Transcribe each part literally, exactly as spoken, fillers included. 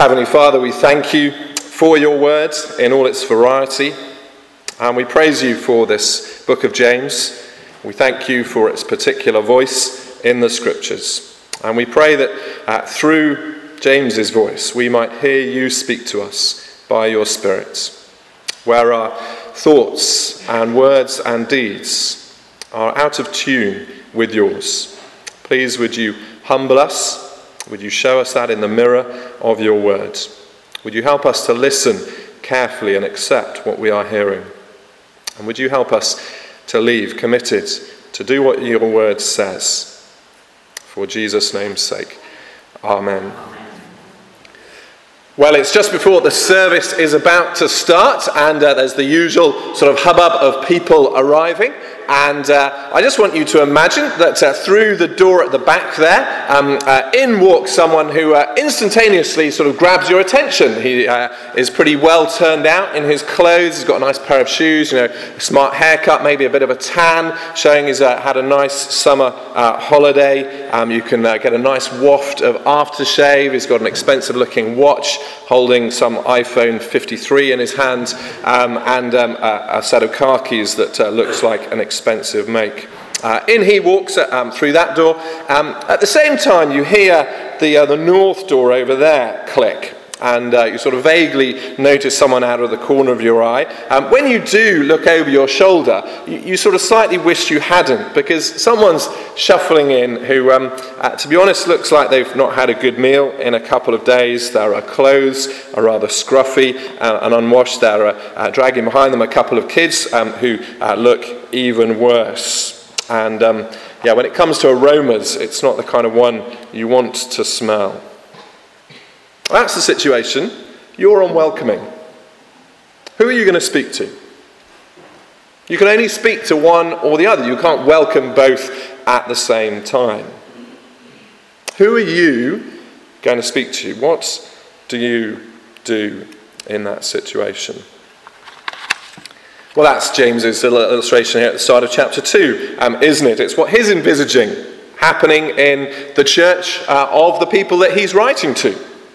Heavenly Father, we thank you for your word in all its variety, and we praise you for this book of James. We thank you for its particular voice in the scriptures, and we pray that uh, through James's voice we might hear you speak to us by your Spirit, where our thoughts and words and deeds are out of tune with yours. Please would you humble us? Would you show us that in the mirror of your word? Would you help us to listen carefully and accept what we are hearing? And would you help us to leave committed to do what your word says? For Jesus' name's sake. Amen. Well, it's just before the service is about to start, and uh, there's the usual sort of hubbub of people arriving. And uh, I just want you to imagine that uh, through the door at the back there, um, uh, in walks someone who uh, instantaneously sort of grabs your attention. He uh, is pretty well turned out in his clothes. He's got a nice pair of shoes, you know, a smart haircut, maybe a bit of a tan, showing he's uh, had a nice summer uh, holiday. Um, you can uh, get a nice waft of aftershave. He's got an expensive-looking watch, holding some iPhone fifty-three in his hand, um, and um, a, a set of car keys that uh, looks like an expensive make. Uh, in he walks uh, um, through that door. Um, at the same time, you hear the uh, the north door over there click, and uh, you sort of vaguely notice someone out of the corner of your eye. Um, when you do look over your shoulder, you, you sort of slightly wish you hadn't, because someone's shuffling in who, um, uh, to be honest, looks like they've not had a good meal in a couple of days. Their clothes are rather scruffy uh, and unwashed. They're uh, uh, dragging behind them a couple of kids um, who uh, look even worse. And um, yeah, when it comes to aromas, it's not the kind of one you want to smell. That's the situation. You're unwelcoming. Who are you going to speak to? You can only speak to one or the other. You can't welcome both at the same time. Who are you going to speak to? What do you do in that situation? Well, that's James's little illustration here at the start of chapter two, um, isn't it? It's what he's envisaging happening in the church uh, of the people that he's writing to.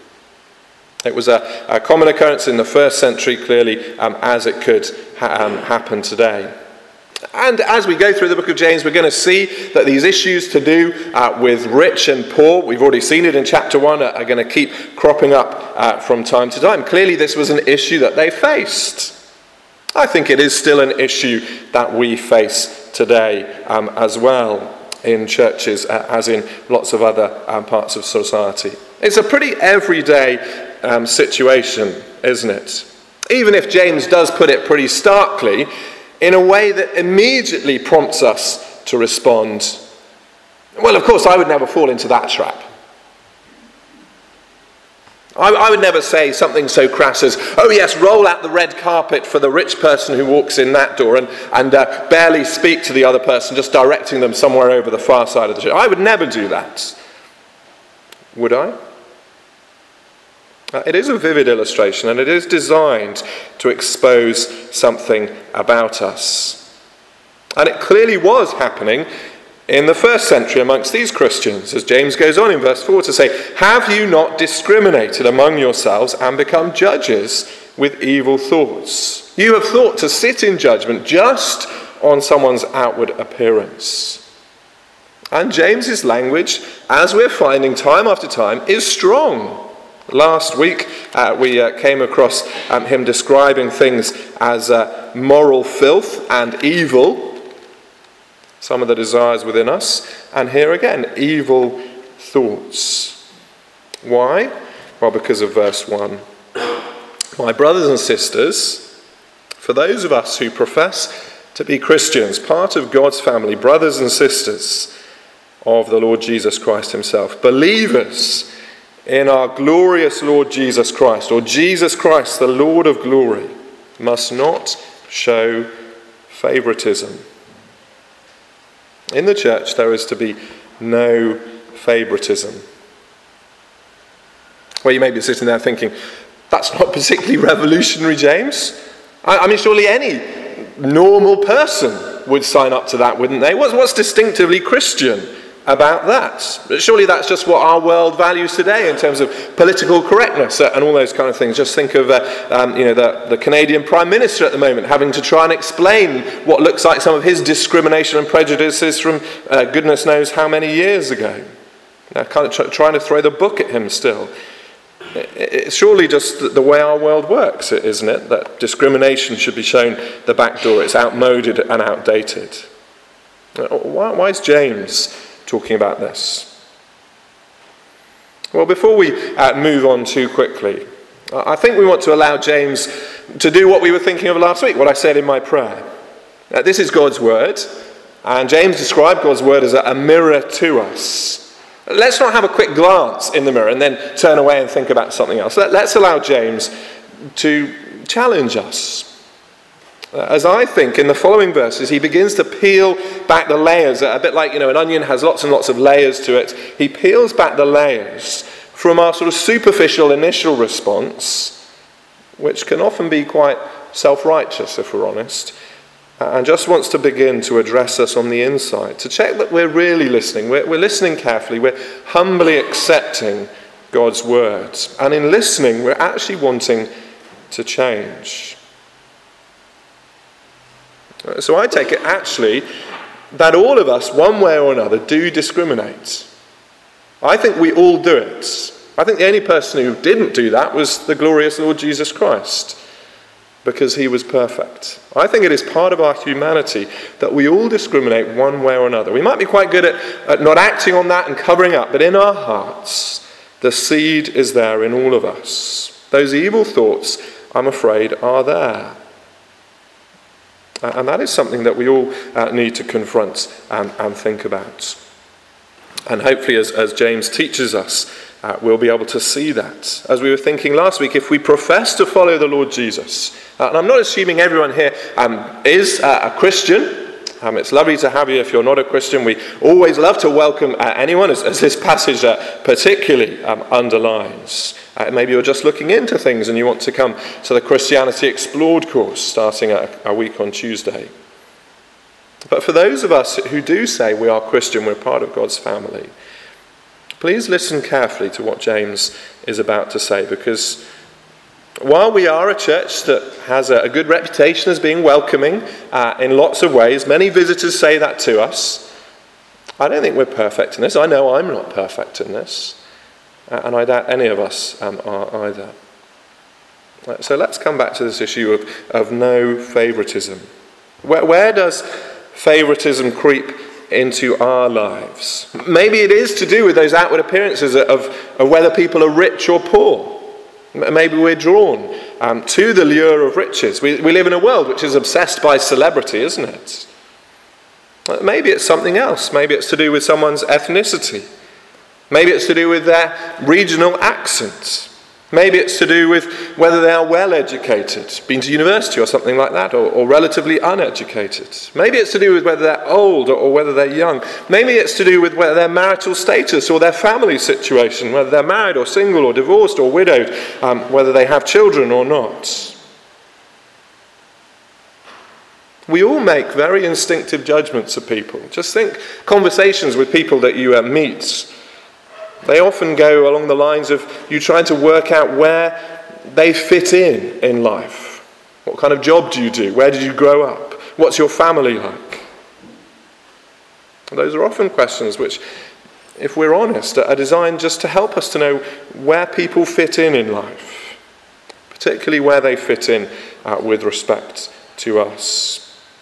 It was a, a common occurrence in the first century, clearly, um, as it could ha- um, happen today. And as we go through the book of James, we're going to see that these issues to do uh, with rich and poor, we've already seen it in chapter one, are, are going to keep cropping up uh, from time to time. Clearly, this was an issue that they faced. I think it is still an issue that we face today um, as well in churches, uh, as in lots of other um, parts of society. It's a pretty everyday Um, situation, isn't it? Even if James does put it pretty starkly, in a way that immediately prompts us to respond. Well, of course, I would never fall into that trap. I, I would never say something so crass as, oh yes, roll out the red carpet for the rich person who walks in that door, and, and uh, barely speak to the other person, just directing them somewhere over the far side of the church. I would never do that. Would I? Uh, it is a vivid illustration, and it is designed to expose something about us. And it clearly was happening in the first century amongst these Christians, as James goes on in verse four to say, have you not discriminated among yourselves and become judges with evil thoughts? You have thought to sit in judgment just on someone's outward appearance. And James's language, as we're finding time after time, is strong. Last week uh, we uh, came across um, him describing things as uh, moral filth and evil, some of the desires within us, and here again, evil thoughts. Why? Well, because of verse one. My brothers and sisters, for those of us who profess to be Christians, part of God's family, brothers and sisters of the Lord Jesus Christ himself, believers in our glorious Lord Jesus Christ, or Jesus Christ, the Lord of glory, must not show favoritism. In the church, there is to be no favoritism. Well, you may be sitting there thinking, that's not particularly revolutionary, James. I, I mean, surely any normal person would sign up to that, wouldn't they? What's, what's distinctively Christian about that. But surely that's just what our world values today in terms of political correctness and all those kind of things. Just think of uh, um, you know, the, the Canadian Prime Minister at the moment having to try and explain what looks like some of his discrimination and prejudices from uh, goodness knows how many years ago. They're kind of tr- trying to throw the book at him still. It, it's surely just the way our world works, isn't it? That discrimination should be shown the back door. It's outmoded and outdated. Why, why is James talking about this? Well, before we uh, move on too quickly, I think we want to allow James to do what we were thinking of last week, what I said in my prayer. Uh, this is God's word, and James described God's word as a, a mirror to us. Let's not have a quick glance in the mirror and then turn away and think about something else. Let, let's allow James to challenge us. As I think in the following verses, he begins to peel back the layers, a bit like, you know, an onion has lots and lots of layers to it. He peels back the layers from our sort of superficial initial response, which can often be quite self-righteous, if we're honest, and just wants to begin to address us on the inside, to check that we're really listening, we're, we're listening carefully, we're humbly accepting God's words, and in listening, we're actually wanting to change. So I take it actually that all of us, one way or another, do discriminate. I think we all do it. I think the only person who didn't do that was the glorious Lord Jesus Christ, because he was perfect. I think it is part of our humanity that we all discriminate one way or another. We might be quite good at, at not acting on that and covering up, but in our hearts, the seed is there in all of us. Those evil thoughts, I'm afraid, are there. And that is something that we all uh, need to confront and, and think about. And hopefully, as, as James teaches us, uh, we'll be able to see that. As we were thinking last week, if we profess to follow the Lord Jesus, uh, and I'm not assuming everyone here um, is uh, a Christian. Um, it's lovely to have you if you're not a Christian. We always love to welcome uh, anyone, as, as this passage uh, particularly um, underlines. Uh, maybe you're just looking into things and you want to come to the Christianity Explored course starting a, a week on Tuesday. But for those of us who do say we are Christian, we're part of God's family, please listen carefully to what James is about to say, because while we are a church that has a, a good reputation as being welcoming uh, in lots of ways, many visitors say that to us, I don't think we're perfect in this. I know I'm not perfect in this. And I doubt any of us um, are either. So let's come back to this issue of, of no favoritism. Where, where does favoritism creep into our lives? Maybe it is to do with those outward appearances of, of whether people are rich or poor. Maybe we're drawn um, to the lure of riches. We, we live in a world which is obsessed by celebrity, isn't it? Maybe it's something else. Maybe it's to do with someone's ethnicity. Maybe it's to do with their regional accent. Maybe it's to do with whether they are well educated, been to university or something like that, or, or relatively uneducated. Maybe it's to do with whether they're old or, or whether they're young. Maybe it's to do with whether their marital status or their family situation, whether they're married or single or divorced or widowed, um, whether they have children or not. We all make very instinctive judgments of people. Just think conversations with people that you uh, meet. They often go along the lines of you trying to work out where they fit in in life. What kind of job do you do? Where did you grow up? What's your family like? Those are often questions which, if we're honest, are designed just to help us to know where people fit in in life, particularly where they fit in uh, with respect to us.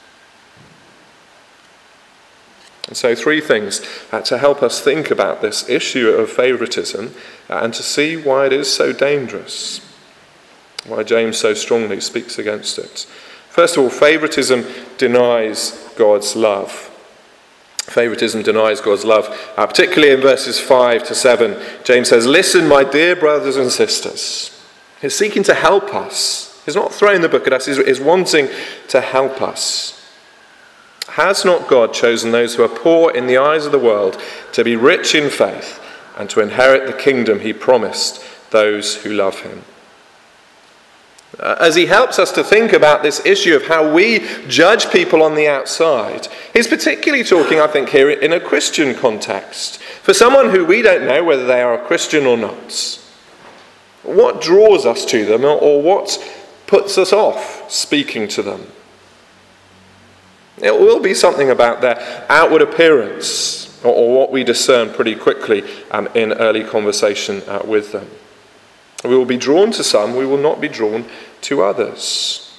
And so three things uh, to help us think about this issue of favoritism uh, and to see why it is so dangerous, why James so strongly speaks against it. First of all, favoritism denies God's love. Favoritism denies God's love. Uh, particularly in verses five to seven, James says, "Listen, my dear brothers and sisters." He's seeking to help us. He's not throwing the book at us, he's, he's wanting to help us. Has not God chosen those who are poor in the eyes of the world to be rich in faith and to inherit the kingdom he promised those who love him? Uh, as he helps us to think about this issue of how we judge people on the outside, he's particularly talking, I think, here in a Christian context. For someone who we don't know whether they are a Christian or not, what draws us to them, or, or what puts us off speaking to them? It will be something about their outward appearance, or, or what we discern pretty quickly um, in early conversation uh, with them. We will be drawn to some, we will not be drawn to others.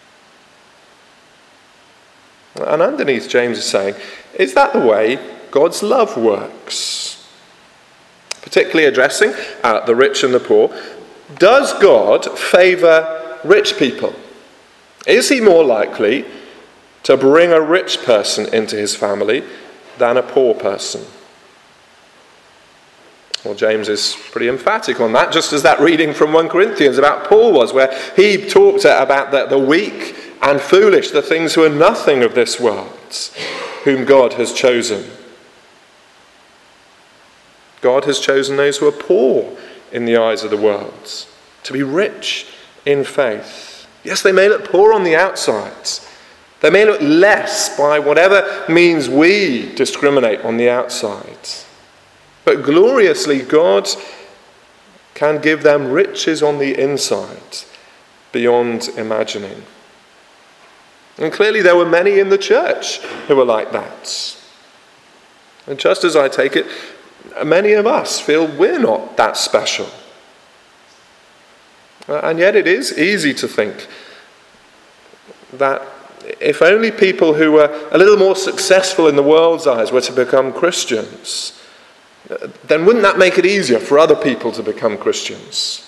And underneath, James is saying, is that the way God's love works? Particularly addressing uh, the rich and the poor. Does God favour rich people? Is he more likely to bring a rich person into his family than a poor person? Well, James is pretty emphatic on that, just as that reading from First Corinthians about Paul was, where he talked about the, the weak and foolish, the things who are nothing of this world, whom God has chosen. God has chosen those who are poor in the eyes of the world to be rich in faith. Yes, they may look poor on the outside. They may look less by whatever means we discriminate on the outside. But gloriously, God can give them riches on the inside beyond imagining. And clearly there were many in the church who were like that. And just as I take it, many of us feel we're not that special. And yet it is easy to think that if only people who were a little more successful in the world's eyes were to become Christians, then wouldn't that make it easier for other people to become Christians?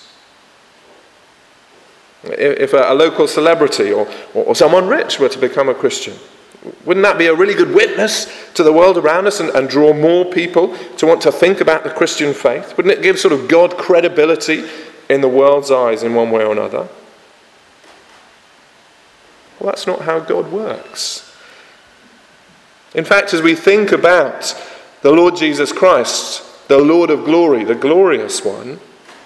If a local celebrity or, or someone rich were to become a Christian, wouldn't that be a really good witness to the world around us and, and draw more people to want to think about the Christian faith? Wouldn't it give sort of God credibility in the world's eyes in one way or another? Well, that's not how God works. In fact, as we think about the Lord Jesus Christ, the Lord of glory, the glorious one,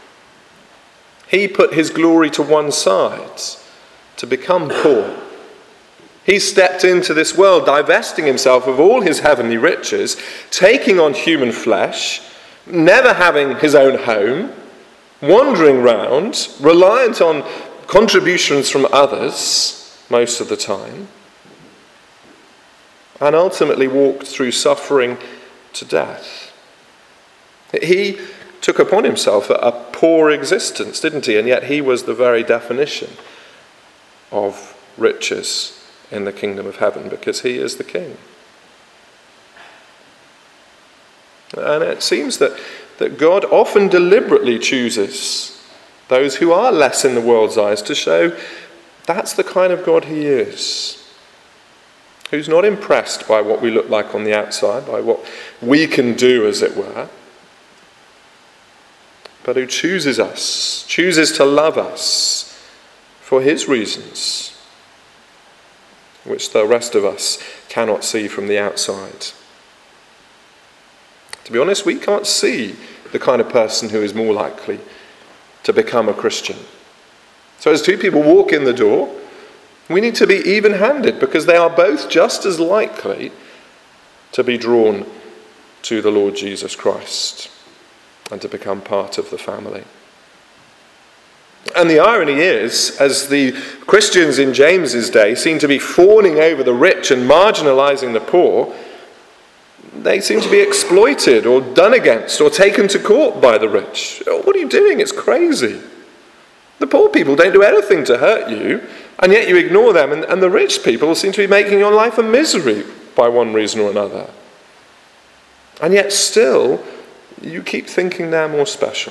he put his glory to one side to become poor. He stepped into this world, divesting himself of all his heavenly riches, taking on human flesh, never having his own home, wandering round, reliant on contributions from others most of the time, and ultimately walked through suffering to death. He took upon himself a, a poor existence, didn't he? And yet he was the very definition of riches in the kingdom of heaven, because he is the king. And it seems that, that God often deliberately chooses those who are less in the world's eyes to show that's the kind of God he is. Who's not impressed by what we look like on the outside, by what we can do, as it were, but who chooses us, chooses to love us for his reasons, which the rest of us cannot see from the outside. To be honest, we can't see the kind of person who is more likely to become a Christian. So as two people walk in the door, we need to be even-handed, because they are both just as likely to be drawn to the Lord Jesus Christ and to become part of the family. And the irony is, as the Christians in James's day seem to be fawning over the rich and marginalizing the poor, they seem to be exploited or done against or taken to court by the rich. What are you doing? It's crazy. The poor people don't do anything to hurt you, and yet you ignore them, and, and the rich people seem to be making your life a misery by one reason or another. And yet still, you keep thinking they're more special.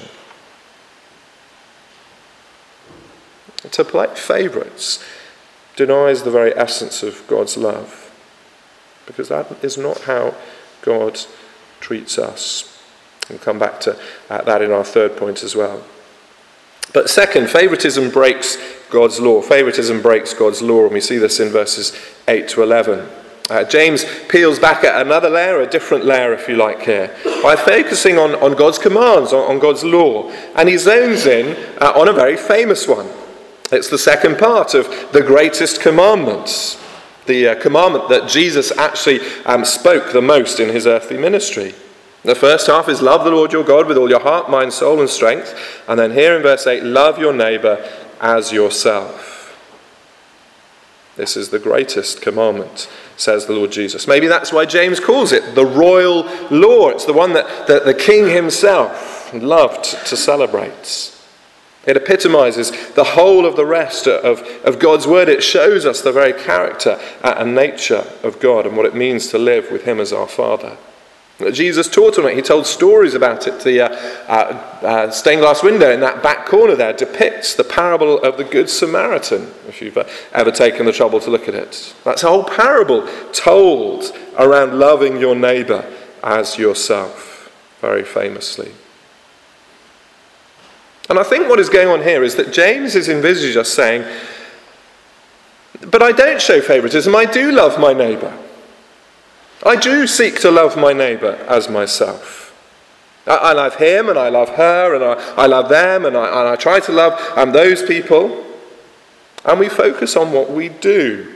To play favourites denies the very essence of God's love, because that is not how God treats us. We'll come back to uh, that in our third point as well. But second, favouritism breaks God's law. Favouritism breaks God's law, and we see this in verses eight to eleven. Uh, James peels back at another layer, a different layer if you like here, by focusing on, on God's commands, on, on God's law. And he zones in uh, on a very famous one. It's the second part of the greatest commandments, the uh, commandment that Jesus actually um, spoke the most in his earthly ministry. The first half is love the Lord your God with all your heart, mind, soul and strength. And then here in verse eight, love your neighbour as yourself. This is the greatest commandment, says the Lord Jesus. Maybe that's why James calls it the royal law. It's the one that, that the king himself loved to celebrate. It epitomizes the whole of the rest of, of God's word. It shows us the very character and nature of God and what it means to live with him as our Father. Jesus taught on it. He told stories about it. The uh, uh, uh, stained glass window in that back corner there depicts the parable of the Good Samaritan, if you've uh, ever taken the trouble to look at it. That's a whole parable told around loving your neighbour as yourself, very famously. And I think what is going on here is that James is envisaged us saying, but I don't show favouritism, I do love my neighbour. I do seek to love my neighbour as myself. I, I love him and I love her and I, I love them and I, and I try to love um, those people. And we focus on what we do.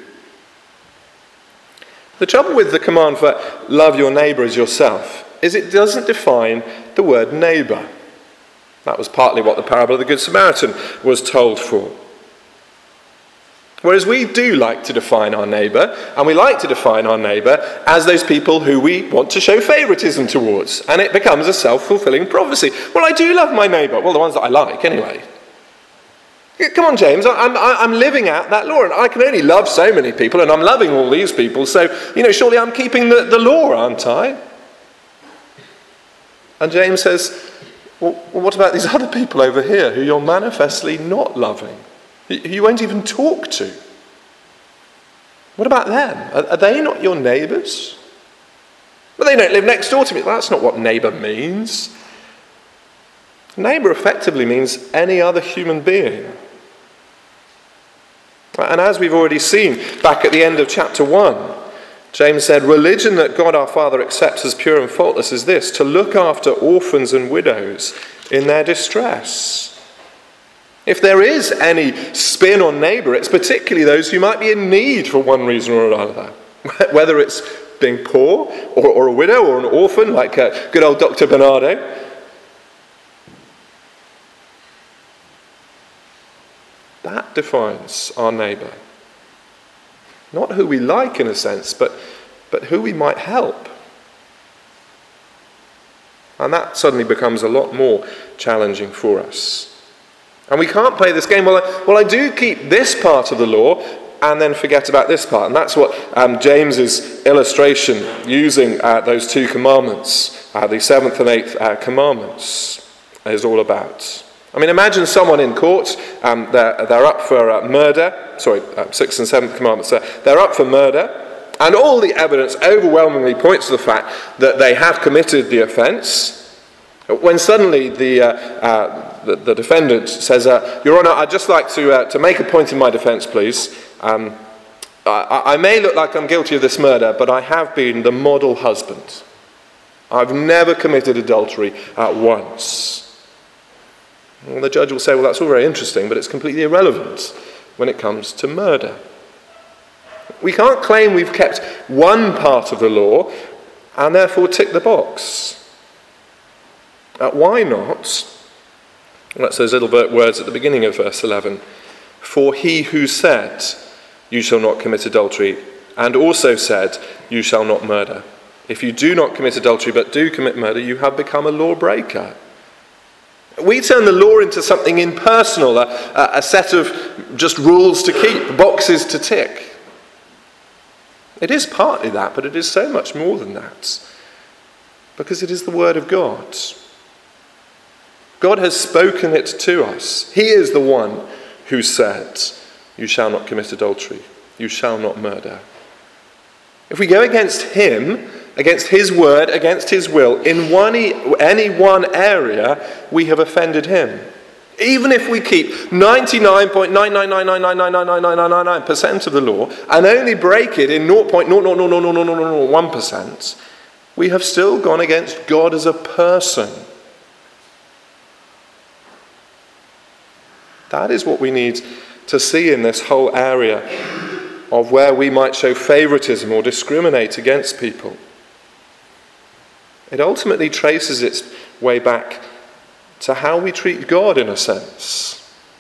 The trouble with the command for love your neighbour as yourself is it doesn't define the word neighbour. That was partly what the parable of the Good Samaritan was told for. Whereas we do like to define our neighbour, and we like to define our neighbour as those people who we want to show favouritism towards. And it becomes a self-fulfilling prophecy. Well, I do love my neighbour. Well, the ones that I like, anyway. Come on, James, I'm, I'm living out that law, and I can only love so many people, and I'm loving all these people, so, you know, surely I'm keeping the, the law, aren't I? And James says, well, what about these other people over here who you're manifestly not loving? You won't even talk to. What about them? Are, are they not your neighbours? Well, they don't live next door to me. Well, that's not what neighbour means. Neighbour effectively means any other human being. And as we've already seen back at the end of chapter one, James said, religion that God our Father accepts as pure and faultless is this, to look after orphans and widows in their distress. If there is any spin on neighbour, it's particularly those who might be in need for one reason or another. Whether it's being poor, or, or a widow, or an orphan, like uh, good old Doctor Bernardo. That defines our neighbour. Not who we like in a sense, but, but who we might help. And that suddenly becomes a lot more challenging for us. And we can't play this game, well I, well, I do keep this part of the law and then forget about this part. And that's what um, James's illustration using uh, those two commandments, uh, the seventh and eighth uh, commandments, is all about. I mean, imagine someone in court, um, they're, they're up for uh, murder, sorry, uh, sixth and seventh commandments, uh, they're up for murder, and all the evidence overwhelmingly points to the fact that they have committed the offence. When suddenly the, uh, uh, the, the defendant says, uh, Your Honour, I'd just like to, uh, to make a point in my defence, please. Um, I, I may look like I'm guilty of this murder, but I have been the model husband. I've never committed adultery at once. And the judge will say, well, that's all very interesting, but it's completely irrelevant when it comes to murder. We can't claim we've kept one part of the law and therefore tick the box. Uh, why not? Well, that's those little words at the beginning of verse eleven. For he who said, you shall not commit adultery, and also said, you shall not murder. If you do not commit adultery but do commit murder, you have become a lawbreaker. We turn the law into something impersonal, a, a set of just rules to keep, boxes to tick. It is partly that, but it is so much more than that. Because it is the word of God. God has spoken it to us. He is the one who said, you shall not commit adultery, you shall not murder. If we go against him, against his word, against his will, in one, any one area, we have offended him. Even if we keep ninety-nine point nine nine nine nine nine nine nine nine nine nine nine nine percent of the law and only break it in zero point zero zero zero zero zero zero zero one percent, we have still gone against God as a person. That is what we need to see in this whole area of where we might show favoritism or discriminate against people. It ultimately traces its way back to how we treat God, in a sense.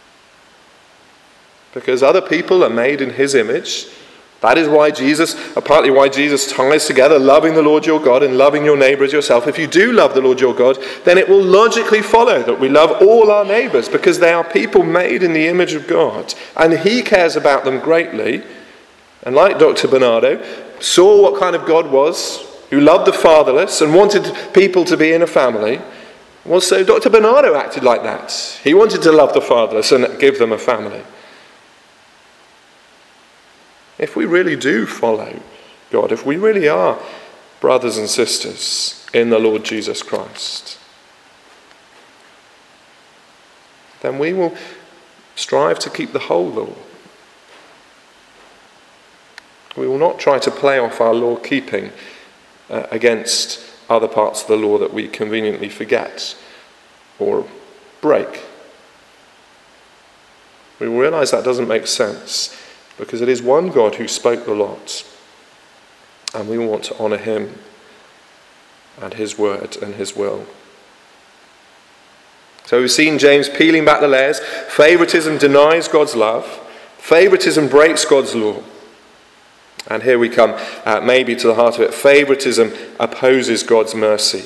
Because other people are made in his image. That is why Jesus, partly why Jesus ties together loving the Lord your God and loving your neighbour as yourself. If you do love the Lord your God, then it will logically follow that we love all our neighbours, because they are people made in the image of God. And he cares about them greatly. And like Doctor Bernardo, saw what kind of God was, who loved the fatherless and wanted people to be in a family. Well, so Doctor Bernardo acted like that. He wanted to love the fatherless and give them a family. If we really do follow God, if we really are brothers and sisters in the Lord Jesus Christ, then we will strive to keep the whole law. We will not try to play off our law keeping uh, against other parts of the law that we conveniently forget or break. We will realize that doesn't make sense, because it is one God who spoke the lot, and we want to honour him and his word and his will. So we've seen James peeling back the layers. Favoritism denies God's love. Favoritism breaks God's law. And here we come uh, maybe to the heart of it. Favoritism opposes God's mercy.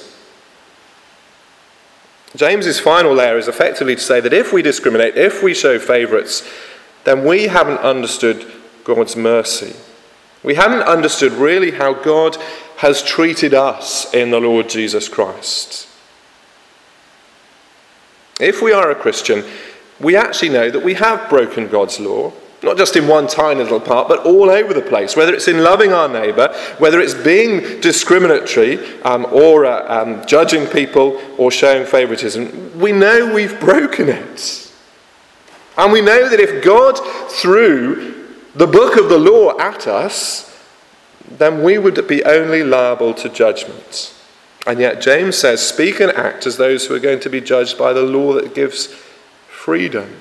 James's final layer is effectively to say that if we discriminate, if we show favourites, then we haven't understood God's mercy. We haven't understood really how God has treated us in the Lord Jesus Christ. If we are a Christian, we actually know that we have broken God's law, not just in one tiny little part, but all over the place. Whether it's in loving our neighbour, whether it's being discriminatory um, or uh, um, judging people or showing favouritism, we know we've broken it. And we know that if God threw the book of the law at us, then we would be only liable to judgment. And yet James says, speak and act as those who are going to be judged by the law that gives freedom.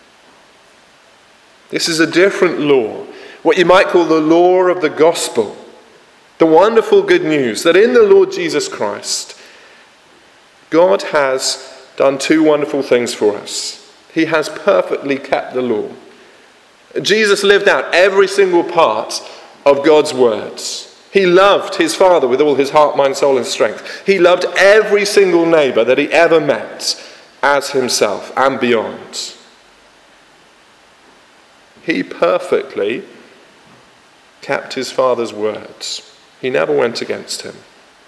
This is a different law, what you might call the law of the gospel. The wonderful good news that in the Lord Jesus Christ, God has done two wonderful things for us. He has perfectly kept the law. Jesus lived out every single part of God's words. He loved his Father with all his heart, mind, soul, and strength. He loved every single neighbour that he ever met as himself and beyond. He perfectly kept his Father's words. He never went against him.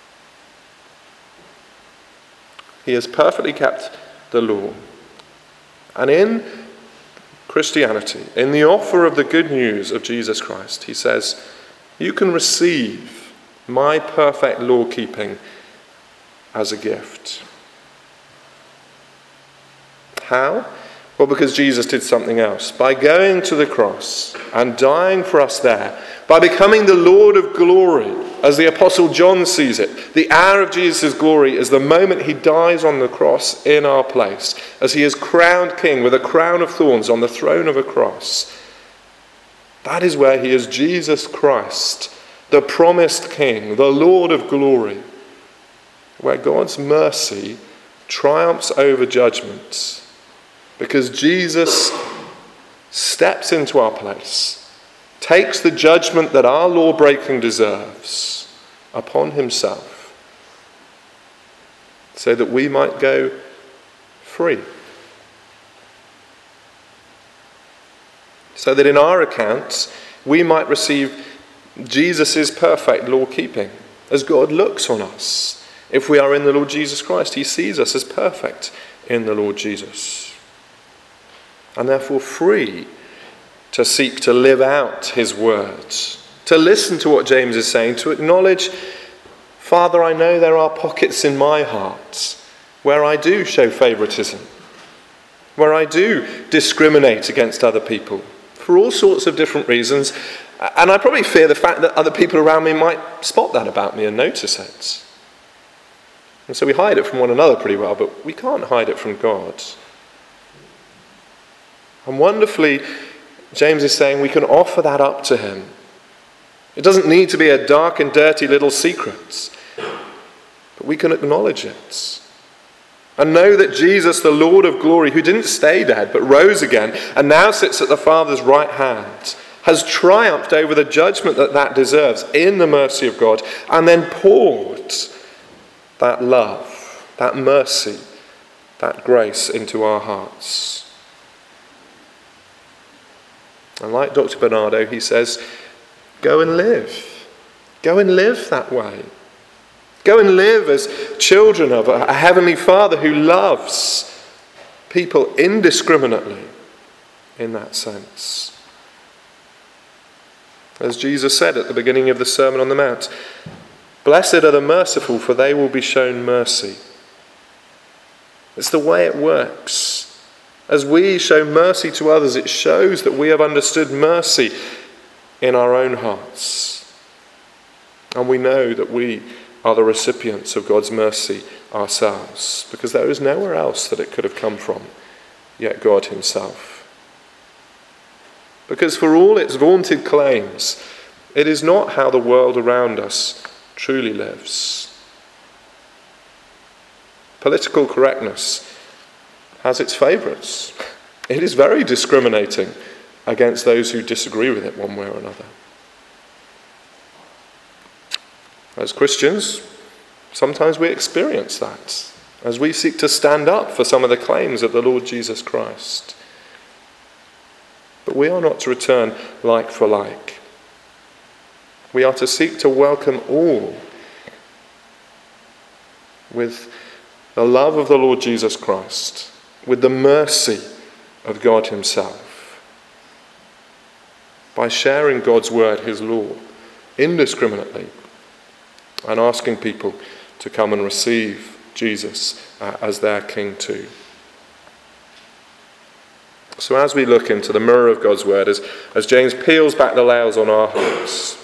He has perfectly kept the law. And in Christianity, in the offer of the good news of Jesus Christ, he says, you can receive my perfect law keeping as a gift. How? Well, because Jesus did something else. By going to the cross and dying for us there, by becoming the Lord of glory, as the Apostle John sees it. The hour of Jesus' glory is the moment he dies on the cross in our place, as he is crowned king with a crown of thorns on the throne of a cross. That is where he is Jesus Christ, the promised king, the Lord of glory, where God's mercy triumphs over judgment. Because Jesus steps into our place, takes the judgment that our law-breaking deserves upon himself, so that we might go free. So that in our accounts, we might receive Jesus' perfect law-keeping, as God looks on us. If we are in the Lord Jesus Christ, he sees us as perfect in the Lord Jesus. And therefore free to seek to live out his words, to listen to what James is saying, to acknowledge, Father, I know there are pockets in my heart where I do show favoritism, where I do discriminate against other people for all sorts of different reasons, and I probably fear the fact that other people around me might spot that about me and notice it. And so we hide it from one another pretty well, but we can't hide it from God. And wonderfully, James is saying we can offer that up to him. It doesn't need to be a dark and dirty little secret, but we can acknowledge it and know that Jesus, the Lord of glory, who didn't stay dead but rose again and now sits at the Father's right hand, has triumphed over the judgment that that deserves in the mercy of God, and then poured that love, that mercy, that grace into our hearts. And like Doctor Bernardo, he says, go and live. Go and live that way. Go and live as children of a heavenly Father who loves people indiscriminately in that sense. As Jesus said at the beginning of the Sermon on the Mount, blessed are the merciful, for they will be shown mercy. It's the way it works. As we show mercy to others, it shows that we have understood mercy in our own hearts. And we know that we are the recipients of God's mercy ourselves, because there is nowhere else that it could have come from, yet God himself. Because for all its vaunted claims, it is not how the world around us truly lives. Political correctness has its favourites. It is very discriminating against those who disagree with it one way or another. As Christians, sometimes we experience that as we seek to stand up for some of the claims of the Lord Jesus Christ. But we are not to return like for like. We are to seek to welcome all with the love of the Lord Jesus Christ, with the mercy of God himself, by sharing God's word, his law, indiscriminately, and asking people to come and receive Jesus uh, as their King too. So as we look into the mirror of God's word, as, as James peels back the layers on our hearts,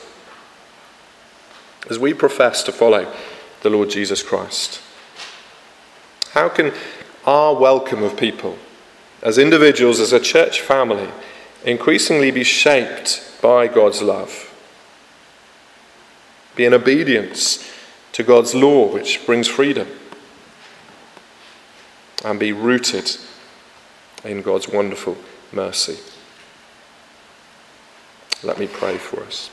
as we profess to follow the Lord Jesus Christ, how can our welcome of people, as individuals, as a church family, increasingly be shaped by God's love? Be in obedience to God's law, which brings freedom, and be rooted in God's wonderful mercy. Let me pray for us.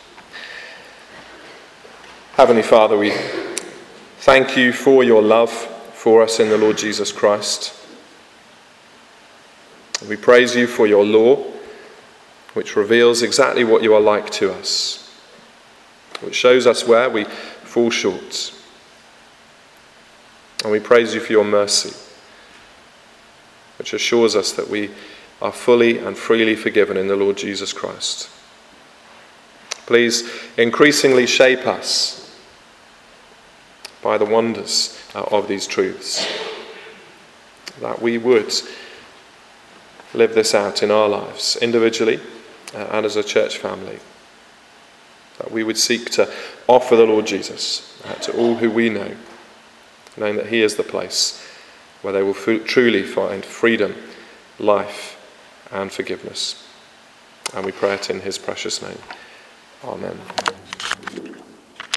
Heavenly Father, we thank you for your love for us in the Lord Jesus Christ. We praise you for your law, which reveals exactly what you are like to us, which shows us where we fall short. And we praise you for your mercy, which assures us that we are fully and freely forgiven in the Lord Jesus Christ. Please increasingly shape us by the wonders of these truths, that we would live this out in our lives, individually and as a church family, that we would seek to offer the Lord Jesus to all who we know, knowing that he is the place where they will f- truly find freedom, life, and forgiveness. And we pray it in his precious name. Amen.